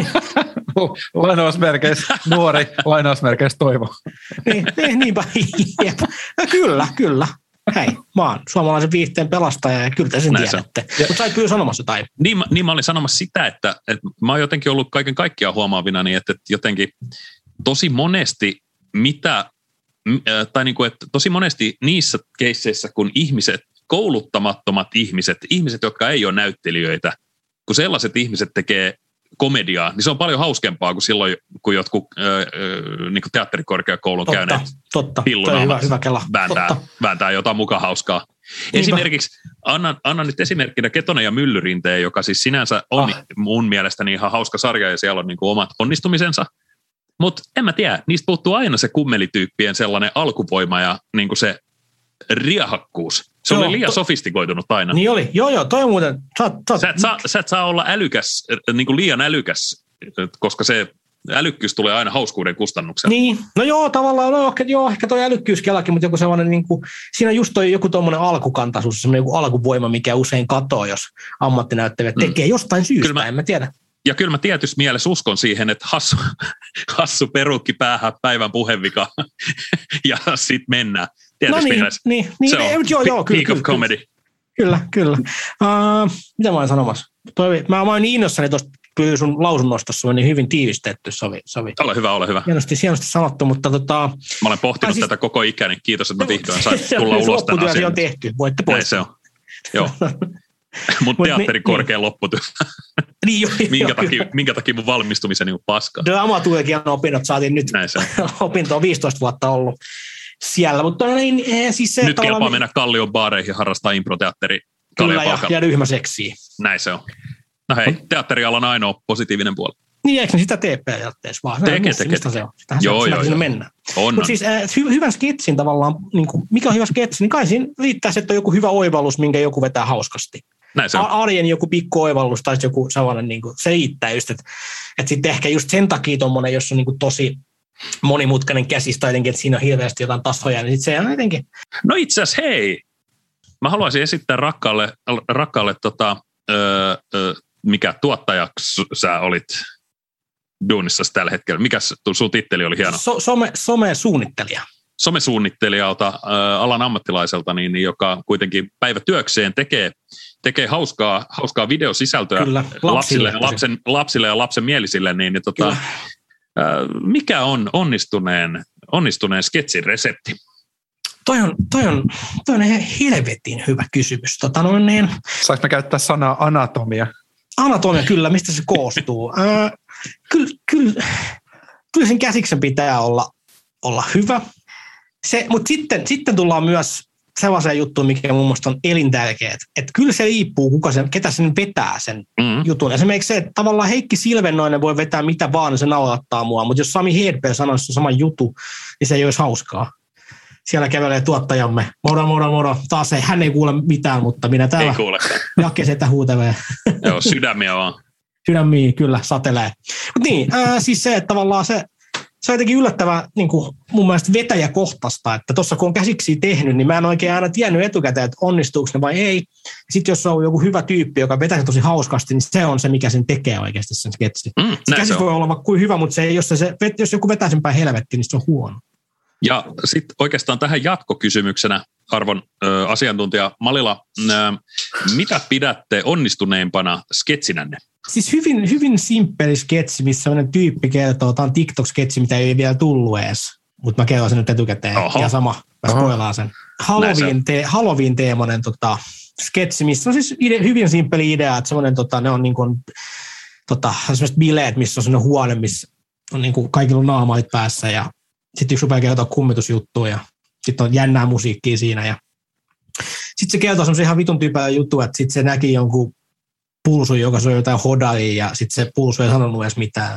lainausmerkeissä nuori, lainausmerkeissä toivo. niin, niin, niinpä. No, kyllä, kyllä. Hei, mä oon suomalaisen viihteen pelastaja ja kyllä te sen Näin tiedätte. Mutta sä et kyllä sanomassa jotain. Niin, niin mä olin sanomassa sitä, että, että mä oon jotenkin ollut kaiken kaikkiaan huomaavina, niin että, että jotenkin tosi monesti mitä, tai niin kuin, että tosi monesti niissä keisseissä, kun ihmiset, kouluttamattomat ihmiset, ihmiset, jotka ei ole näyttelijöitä, kun sellaiset ihmiset tekee komediaa, niin se on paljon hauskempaa kuin silloin, kun jotkut öö, niin kuin teatterikorkeakoulun totta, käyneet totta. pillunaamat hyvä, hyvä vääntää, totta. vääntää jotain muka hauskaa. Niinpä. Esimerkiksi, annan, annan nyt esimerkkinä Ketonen ja Myllyrinteen, joka siis sinänsä on ah. mun mielestäni ihan hauska sarja ja siellä on niin kuin omat onnistumisensa. Mutta en mä tiedä, niistä puuttuu aina se kummelityyppien sellainen alkuvoima ja niin kuin se riahakkuus. Se joo, oli liian to- sofistikoitunut aina. Niin oli, joo joo, toi on muuten. Sä, sä, sä, et saa, sä et saa olla älykäs, niin kuin liian älykäs, koska se älykkyys tulee aina hauskuuden kustannuksella. Niin, no joo, tavallaan, no ehkä, joo, ehkä toi älykkyyskellakin, mutta joku sellainen, niin kuin, siinä just toi joku tuommoinen alkukantaisuus, semmoinen joku alkuvoima, mikä usein katoaa, jos ammattinäyttelijät tekee mm. jostain syystä, mä, en mä tiedä. Ja kyllä mä tietysti mielessä uskon siihen, että hassu, hassu perukki päähän päivän puhevika ja sitten mennään. No niin, niin, niin, se on joo, joo, kyllä, peak of comedy. Kyllä, kyllä. Uh, mitä mä olin sanomassa? Toi, mä, mä olin niin innossani tuosta sun lausunnosta, se on niin hyvin tiivistetty. Sovi, sovi. Ole hyvä, ole hyvä. Hienosti, hienosti sanottu, mutta tota... Mä olen pohtinut siis, tätä koko ikäni. Kiitos, että mä vihdoin sain tulla ulos tämän asian. On tehty, voitte poistaa. Näin se on. Joo. Mun teatterin korkea niin. lopputyö. Niin, jo, minkä, jo, takia, minkä takia mun valmistumiseni on paska. Dramaturgian opinnot saatiin nyt. Näin se on. Opinto on viisitoista vuotta ollut siellä, mutta niin, siis se... Nyt kelpaa tavallaan... mennä Kallion baareihin ja harrastaa improteatteri. Kyllä, ja, ja ryhmäseksiä. Näin se on. No hei, teatterialan ainoa positiivinen puoli. Niin, eikö ne sitä tee periaatteessa vaan? Tekee, tekee. Mistä se on? Sitähän joo, se, joo, joo. Mennään. Mutta siis äh, hy- hyvän sketsin tavallaan, niin kuin, mikä on hyvä sketsi, niin kai siinä riittää se, että on joku hyvä oivallus, minkä joku vetää hauskasti. Näin se on. Arjen joku pikku oivallus tai joku sellainen, niin kuin, se riittää just, että, että sitten ehkä just sen takia tommoinen, jos on niin kuin tosi monimutkainen käsistä jotenkin, että siinä on hirveästi jotain tasoja, niin sitten se on jotenkin. No itse asiassa hei, mä haluaisin esittää rakkaalle, rakkaalle tota, öö, öö, mikä tuottajaksi sä olit, duunissa tällä hetkellä? Mikäs sun titteli oli hieno? So, some, some-suunnittelija. Somesuunnittelijalta, äh, alan ammattilaiselta, niin, niin, joka kuitenkin päivätyökseen tekee, tekee hauskaa, hauskaa videosisältöä Kyllä, lapsille, lapsen, lapsille ja lapsen mielisille. Niin, niin, tota, äh, mikä on onnistuneen, onnistuneen sketsin resepti? Toi on, toi on, toi on helvetin hyvä kysymys. Tota, no niin, Saanko mä käyttää sanaa anatomia? Anatomia kyllä, mistä se koostuu? Äh, kyllä, kyllä, kyllä sen käsiksen pitää olla, olla hyvä. Se, mutta sitten, sitten tullaan myös sellaiseen juttuun, mikä mun mielestä on elintärkeä. Että kyllä se riippuu, kuka sen, ketä sen vetää sen mm. jutun. Esimerkiksi se, että tavallaan Heikki Silvennoinen voi vetää mitä vaan, niin se naurattaa mua. Mutta jos Sami Hedberg sanoisi sama jutu, niin se ei olisi hauskaa. Siellä kävelee tuottajamme. Moro, moro, moro. Taas ei, hän ei kuule mitään, mutta minä täällä ei kuulekaan. Jakke setä huutelee. Joo, sydämiä vaan. Sydämiä kyllä satelee. Mutta niin, ää, siis se, että tavallaan se, se on jotenkin yllättävän niin kuin mun mielestä vetäjäkohtaista, että tuossa kun on käsiksi tehnyt, niin mä en oikein aina tiennyt etukäteen, että onnistuuko ne vai ei. Sitten jos on joku hyvä tyyppi, joka vetää sen tosi hauskasti, niin se on se, mikä sen tekee oikeasti sen sketsin. Mm, se käsi voi olla vaikka kuin hyvä, mutta se ei, jos, se, jos joku vetää sen päin helvettiin, niin se on huono. Ja sitten oikeastaan tähän jatkokysymyksenä, arvon ö, asiantuntija Malila, ö, mitä pidätte onnistuneimpana sketsinänne? Siis hyvin, hyvin simppeli sketsi, missä sellainen tyyppi kertoo, tämä on TikTok-sketsi, mitä ei vielä tullut edes, mutta mä kerron sen nyt etukäteen. Oho. Ja sama, mä spoilaan sen. Halloween, te, Halloween-teemoinen tota, sketsi, missä on siis ide, hyvin simppeli idea, että semmoinen, tota, ne on niin kuin, tota, sellaiset bileet, missä on semmoinen huone, missä on niin kuin kaikilla on naamait päässä ja sitten yksi rupeaa kertoa kummitusjuttuja ja sitten on jännää musiikkia siinä. Ja sitten se kertoo semmoisen ihan vitun tyypää juttua, että sitten se näki jonkun pulsun, joka soi jotain hodaria ja sitten se pulsu ei sanonut edes mitään.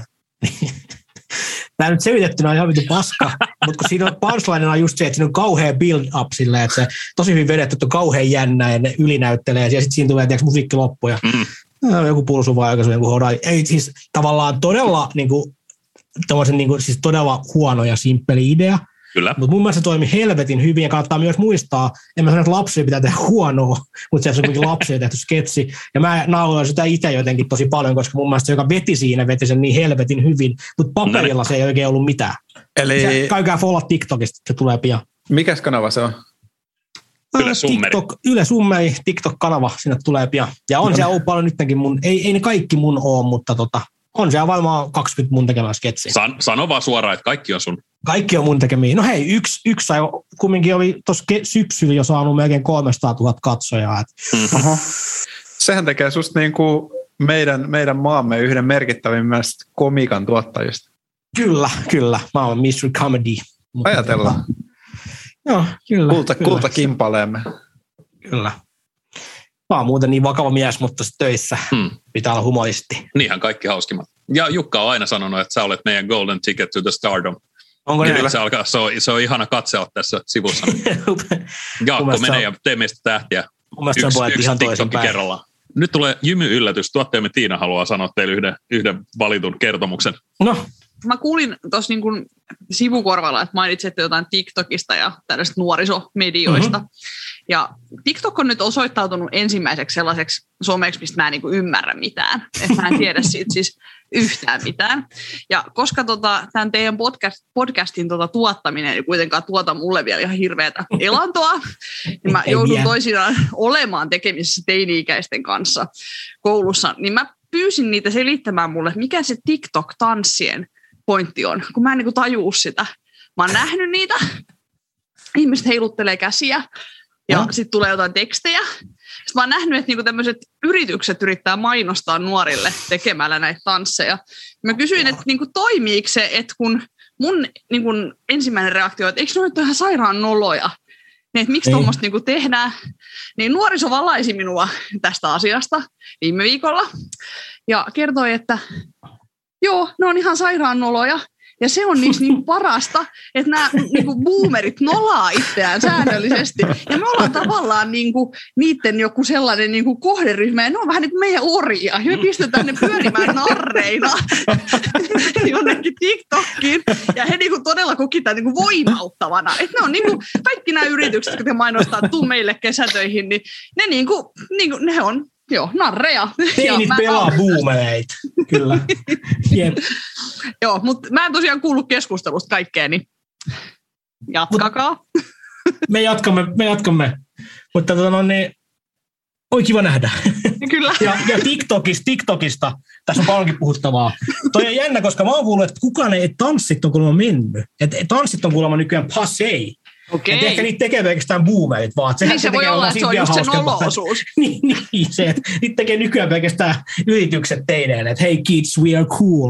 Tämä nyt selitettynä on ihan vitun paska, mutta kun siinä on punchlinena just se, että siinä on kauhea build-up silleen, että se tosi hyvin vedetty, että on kauhean jännä ja ne ylinäyttelee ja sitten siinä tulee tiiäks, musiikki loppu ja mm. joku pulsu vai joka soi joku hodari. Ei siis tavallaan todella niin kuin, niin kuin, siis todella huono ja simppeli idea. Kyllä. Mutta mun mielestä se toimi helvetin hyvin ja kannattaa myös muistaa, en mä sano, että lapsia pitää tehdä huonoa, mutta se on kuitenkin lapsia tehty sketsi. Ja mä nauroin sitä itse jotenkin tosi paljon, koska mun mielestä se, joka veti siinä, veti sen niin helvetin hyvin, mutta paperilla no, se ei oikein ollut mitään. Eli käykää follow TikTokista, se tulee pian. Mikäs kanava se on? Yle Summeri. TikTok, Yle Summeri, TikTok-kanava, sinne tulee pian. Ja on siellä paljon nytkin mun, ei, ei ne kaikki mun ole, mutta tota, on siellä varmaan kaksikymmentä mun tekemään sketsiä. San, sano vaan suoraan, että kaikki on sun. Kaikki on mun tekemiä. No hei, yksi, yksi sai, kumminkin oli tuossa syksyllä jo saanut melkein kolmesataatuhatta katsojaa. Mm. Oho. Sehän tekee susta niin kuin meidän, meidän maamme yhden merkittävimmästä komiikan tuottajista. Kyllä, kyllä. Mä oon mister Comedy. Ajatellaan. Joo, kyllä. Kulta, kyllä. kulta kimpaleemme. Kyllä. Mä oon muuten niin vakava mies, mutta töissä hmm. pitää olla humoristi. Niinhän kaikki hauskimmat. Ja Jukka on aina sanonut, että sä olet meidän golden ticket to the stardom. Onko niin? Se, alkaa, se, on, se on ihana katsella tässä sivussa. Jaakko menee ja tee meistä tähtiä. Yksi, yksi TikTokki kerrallaan. Nyt tulee jymy-yllätys. Tuottajamme Tiina haluaa sanoa teille yhden, yhden valitun kertomuksen. No. Mä kuulin tuossa niin kuin sivukorvalla, että mainitsette jotain TikTokista ja tällaisista nuorisomedioista. Mm-hmm. Ja TikTok on nyt osoittautunut ensimmäiseksi sellaiseksi someksi, mistä mä en niin kuin ymmärrä mitään. Että mä en tiedä siitä siis yhtään mitään. Ja koska tota, tämän teidän podcast, podcastin tota, tuottaminen ei kuitenkaan tuota mulle vielä ihan hirveätä elantoa, niin mä joudun toisinaan olemaan tekemisissä teini-ikäisten kanssa koulussa, niin mä pyysin niitä selittämään mulle, mikä se TikTok-tanssien pointti on, kun mä en niin kuin tajuu sitä. Mä oon nähnyt niitä, ihmiset heiluttelee käsiä ja no. Sitten tulee jotain tekstejä. Sitten mä oon nähnyt, että niinku tämmöiset yritykset yrittää mainostaa nuorille tekemällä näitä tansseja. Mä kysyin, että niinku toimiiko se, että kun mun niinku ensimmäinen reaktio, että eikö ne ole ihan sairaan noloja, niin että miksi tuommoista niinku tehdään, niin nuoriso valaisi minua tästä asiasta viime viikolla ja kertoi, että joo, ne on ihan sairaan noloja. Ja se on niissä niin parasta, että nämä niinku boomerit nolaa itseään säännöllisesti. Ja me ollaan tavallaan niinku niiden joku sellainen niinku kohderyhmä, ja ne on vähän niin kuin meidän orjia. Ja me pistetään ne pyörimään narreina jonnekin TikTokkiin. Ja he niinku todella koki tämän niinku voimauttavana. Että ne on niinku, kaikki nämä yritykset, kun te mainostaa, että tuu meille kesätöihin, niin ne, niinku, niinku, ne on Joo, narreja. Teinit pelaa boomereita, kyllä. Jep. Joo, mutta mä en tosiaan kuullut keskustelusta kaikkea, niin jatkakaa. Mut, me jatkamme, me jatkamme. Mutta tota no niin, oi kiva nähdä. Kyllä. Ja, ja TikTokista, TikTokista, tässä on paljonkin puhuttavaa. Toi on jännä, koska mä oon kuullut, että kukaan ei tanssit on kuulemma mennyt. Että tanssit on kuulemma nykyään passé. Okei. Että ehkä niitä tekee pelkästään boomerit, vaan niin se, se voi olla, että se on just se nolo-osuus. niin, niin, se, että niitä tekee nykyään pelkästään yritykset teidän, että hei kids, we are cool.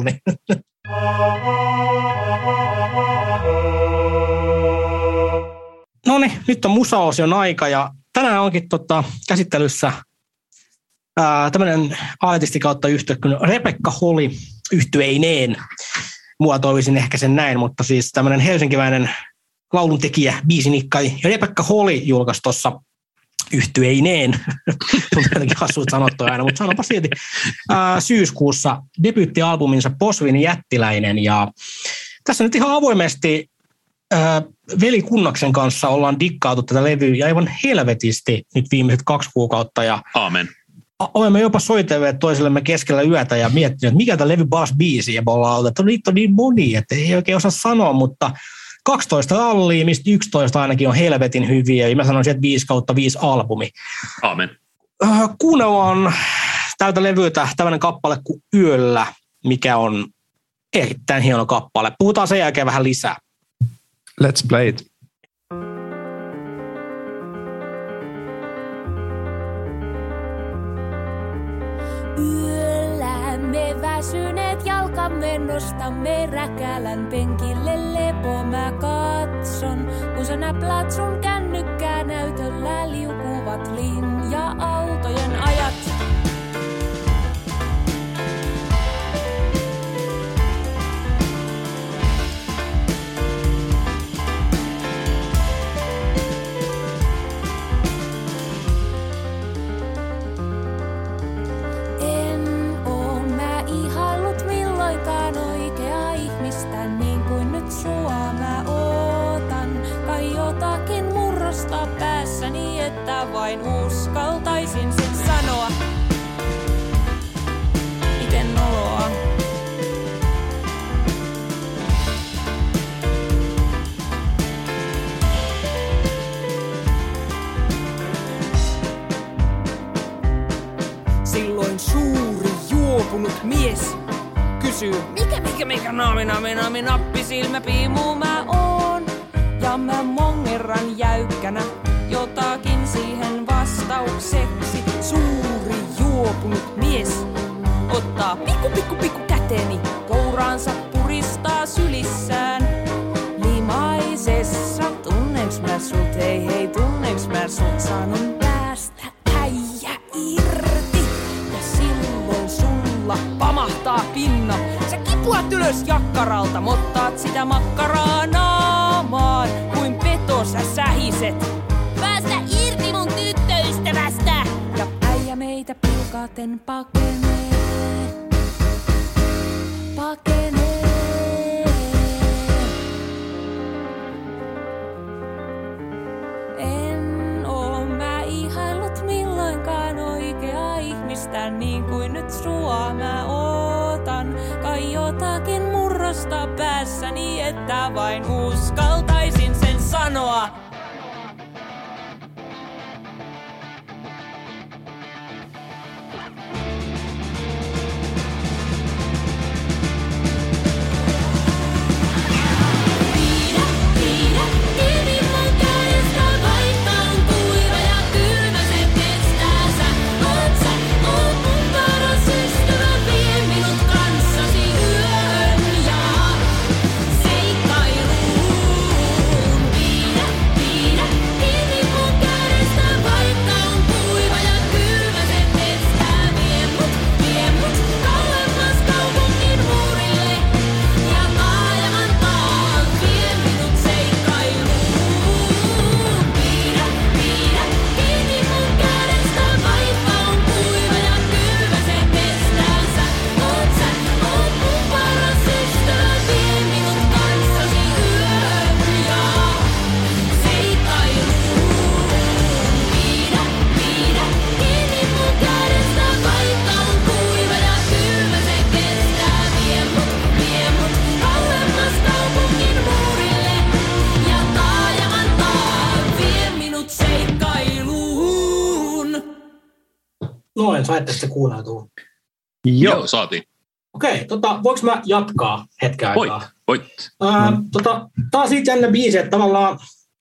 No niin, nyt on musaosion aika ja tänään onkin tota, käsittelyssä ää, tämmöinen artisti kautta yhtye kuin Rebekka Holly yhtyeineen. Muotoilisin ehkä sen näin, mutta siis tämmöinen helsinkiläinen lauluntekijä, biisinikkari Rebekka Holly julkaisi tuossa yhtyeineen. Tuntuu jotenkin hassuut sanottua aina, mutta sanonpa silti. Ää, syyskuussa debyyttialbuminsa Posvin jättiläinen ja tässä nyt ihan avoimesti ää, Veli Kunnaksen kanssa ollaan dikkaatu tätä levyä ja aivan helvetisti nyt viimeiset kaksi kuukautta. Ja Aamen. Olemme jopa soitelleet toisellemme keskellä yötä ja miettineet, että mikä tämä levy paras biisi ja me ollaan ollut, että niitä on niin moni, että ei oikein osaa sanoa, mutta kaksitoista rallia, mistä yksitoista ainakin on helvetin hyviä ja mä sanoisin, että viisi kautta viisi albumi. Aamen. Kuunnellaan tältä levyltä tämmöinen kappale kuin Yöllä, mikä on erittäin hieno kappale. Puhutaan sen jälkeen vähän lisää. Let's play it. Yöllä me väsyneet jalkamme nostamme räkälän penkille lepo mä katson. Kun sä näpläät sun kännykkää näytöllä liukuvat linja-autojen ajat. Päässäni, että vain uskaltaisin sen sanoa. Miten noloa. Silloin suuri juopunut mies kysyy, mikä, mikä, mikä, naami, naami, naami, nappi, silmä, piimu mä oon. Ja mä mongerran jäykkänä jotakin siihen vastaukseksi. Suuri juopunut mies ottaa pikku pikku pikku käteeni, kouraansa puristaa sylissään. Limaisessa tunneks mä sut, hei hei tunneks mä sut, sanon päästä äijä irti. Ja silloin sulla pamahtaa pinna, sä kipuat ylös jakkaralta, mottaat sitä makkaraa naamaan, kuin peto sä sähiset. Päästä irti mun tyttöystävästä! Ja äijä meitä pilkaten pakenee. Pakenee. En oo mä ihaillut milloinkaan oikeaa ihmistä niin kuin nyt sua mä ootan. Kai jotakin murrosta päässäni, että vain uskaltaisin sen sanoa. Noin, saitte se kuunneltua. Joo, Joo saatiin. Okei, tota, voinko mä jatkaa hetken aikaa? Voit, voit. Ää, mm. tota, tää on siitä jännä biisi, että tavallaan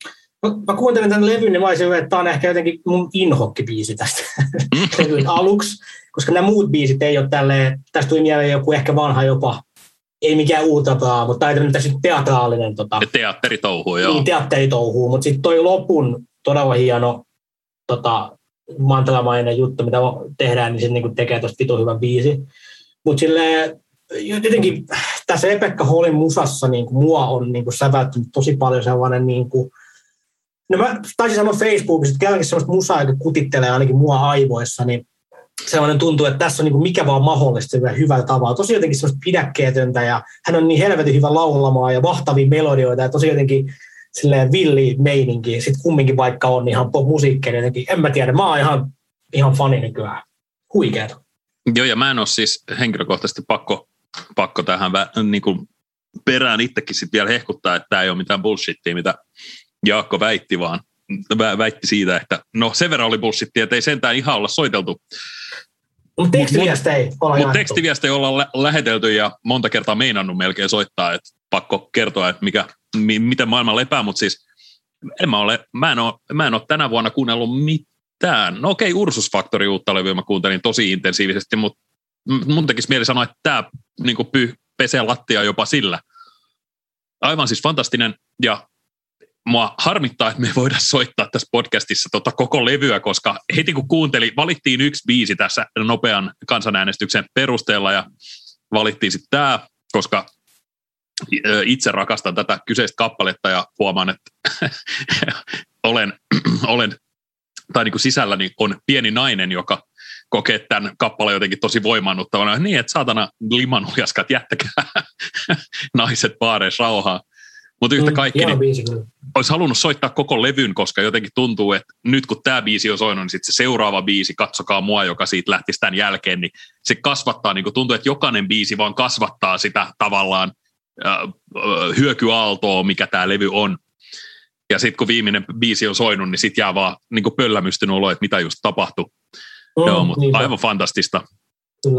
mä kuuntelin tämän levyn, niin mä olisin, että tää on ehkä jotenkin mun inhokkibiisi tästä mm. levyn aluksi, koska nämä muut biisit ei ole tälleen, tästä tuli mieleen joku ehkä vanha jopa, ei mikään uutapaa, mutta tämä ei tässä teatraalinen. Tota, teatteritouhu, joo. Niin, teatteritouhu, mutta sitten toi lopun todella hieno tota, mantelamainen juttu, mitä tehdään, niin se niinku tekee tosta vitun hyvän biisi. Mutta silleen, jotenkin tässä Rebecca Hallin musassa niin kuin mua on niin kuin säväyttänyt tosi paljon sellainen, niin kuin, no mä taisin sanoa Facebookissa, että käydäänkin sellaista musaa, joka kutittelee ainakin mua aivoissa, niin sellainen tuntuu, että tässä on niin kuin mikä vaan mahdollista hyvällä tavalla. Tosi jotenkin sellaista pidäkkeetöntä ja hän on niin helvetin hyvä laulamaan ja mahtavia melodioita ja tosi jotenkin silleen villi meininki. Sitten kumminkin vaikka on ihan pop-musiikkeja jotenkin, en mä tiedä, mä oon ihan, ihan fani nykyään. Huikeeta. Joo, ja mä en ole siis henkilökohtaisesti pakko, pakko tähän niin kuin perään itsekin sitten vielä hehkuttaa, että tämä ei ole mitään bullshittia, mitä Jaakko väitti, vaan väitti siitä, että no sen verran oli bullshittia, että ei sentään ihan olla soiteltu. Mutta tekstivieste ei olla Mutta tekstivieste ei olla lä- lähetelty ja monta kertaa meinannut melkein soittaa, että pakko kertoa, että mikä, mi- miten maailma lepää, mutta siis en mä, ole, mä, en ole, mä en ole tänä vuonna kuunnellut mitään. No okei, Ursus Factory uutta levyä mä kuuntelin tosi intensiivisesti, mutta mun tekisi mieli sanoa, että tämä niin kuin py, pesee lattia jopa sillä. Aivan siis fantastinen ja mua harmittaa, että me ei voida soittaa tässä podcastissa tota koko levyä, koska heti kun kuuntelin, valittiin yksi biisi tässä nopean kansanäänestyksen perusteella ja valittiin sitten tämä, koska itse rakastan tätä kyseistä kappaletta ja huomaan, että olen, olen, tai niin kuin sisälläni on pieni nainen, joka kokee tämän kappaleen jotenkin tosi voimaannuttavana. Niin, että saatana limanuljaskat, jättäkää naiset baareissa rauhaa. Mutta yhtä kaikki, mm, niin olisi halunnut soittaa koko levyn, koska jotenkin tuntuu, että nyt kun tämä biisi on soinut, niin sitten se seuraava biisi, katsokaa mua, joka siitä lähtisi tämän jälkeen, niin se kasvattaa, niin kuin tuntuu, että jokainen biisi vaan kasvattaa sitä tavallaan äh, hyökyaaltoa, mikä tämä levy on. Ja sitten kun viimeinen biisi on soinut, niin sitten jää vaan niin kuin pöllämystynyt olo, että mitä just tapahtui. Mm, Joo, mutta niin aivan fantastista. Kyllä.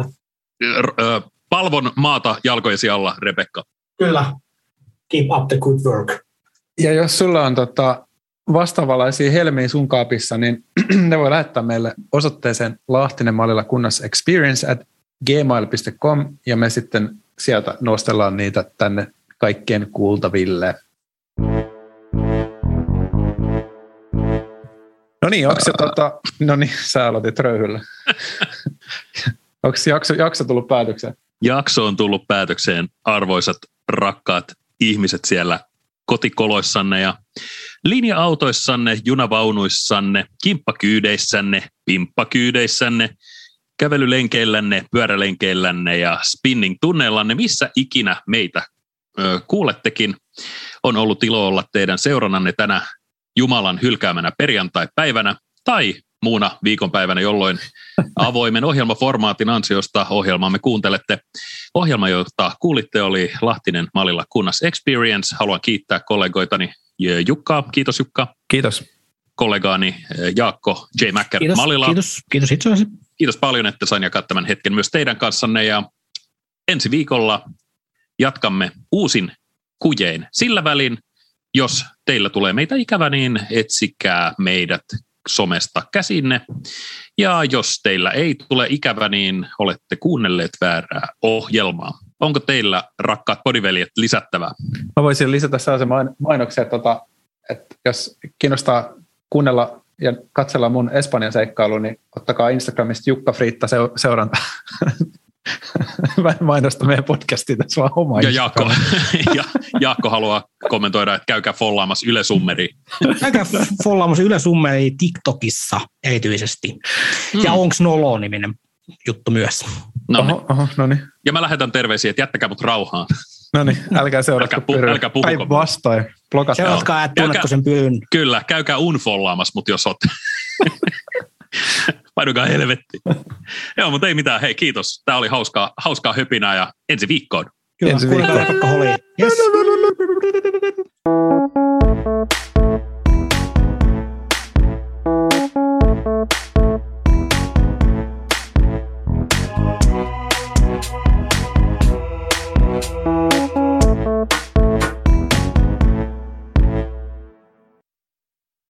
Palvon maata jalkojesi alla, Rebecca. Kyllä. Keep up the good work. Ja jos sulla on tota vastaavanlaisia helmiä sun kaapissa, niin ne voi lähettää meille osoitteeseen Lahtinen Malilla kunnas experience at gmail dot com ja me sitten sieltä nostellaan niitä tänne kaikkien kuultaville. No niin, onko se tota, no niin, sä aloitit röyhyllä. Onko jakso, jakso tullut päätökseen? Jakso on tullut päätökseen, arvoisat rakkaat ihmiset siellä kotikoloissanne ja linja-autoissanne, junavaunuissanne, kimppakyydeissänne, pimppakyydeissänne, kävelylenkeillänne, pyörälenkeillänne ja spinning-tunneillanne, missä ikinä meitä ö, kuulettekin. On ollut ilo olla teidän seurannanne tänä Jumalan hylkäämänä perjantai-päivänä tai muuna viikonpäivänä, jolloin avoimen ohjelmaformaatin ansiosta ohjelmaamme kuuntelette. Ohjelma, jota kuulitte, oli Lahtinen Malilla kunnas experience. Haluan kiittää kollegoitani Jukkaa. Kiitos Jukka. Kiitos. Kollegaani Jaakko J. Mäkker kiitos, Malilla. Kiitos, kiitos itseäsi. Kiitos paljon, että sain jakaa tämän hetken myös teidän kanssanne. Ja ensi viikolla jatkamme uusin kujein. Sillä välin, jos teillä tulee meitä ikävä, niin etsikää meidät somesta käsinne. Ja jos teillä ei tule ikävä, niin olette kuunnelleet väärää ohjelmaa. Onko teillä, rakkaat podiveljet, lisättävää? Mä voisin lisätä sellaisen mainoksen, että, tota, että jos kiinnostaa kuunnella ja katsella mun Espanjan seikkailu, niin ottakaa Instagramista Jukka Friitta seuranta. Mä en mainosta meidän podcastia tässä vaan oma ja Jaakko, ja Jaakko haluaa kommentoida, että käykää follaamassa Yle Summeri. Käykää follaamassa Yle Summeri TikTokissa erityisesti. Mm. Ja onks Nolo-niminen juttu myös. No oho, oho, no niin. Ja mä lähetän terveisiä, että jättäkää mut rauhaan. No niin, älkää seuratko pyryn. Älkää puhuko. Päin vastoin. Seuratkaa, että tunnetko sen pyryn. Kyllä, käykää unfollaamassa mut jos oot. Painukaa helvetti. Joo, mutta ei mitään. Hei, kiitos. Tämä oli hauskaa, hauskaa höpinää ja ensi viikkoon. Kyllä, ensi viikkoon. Yes.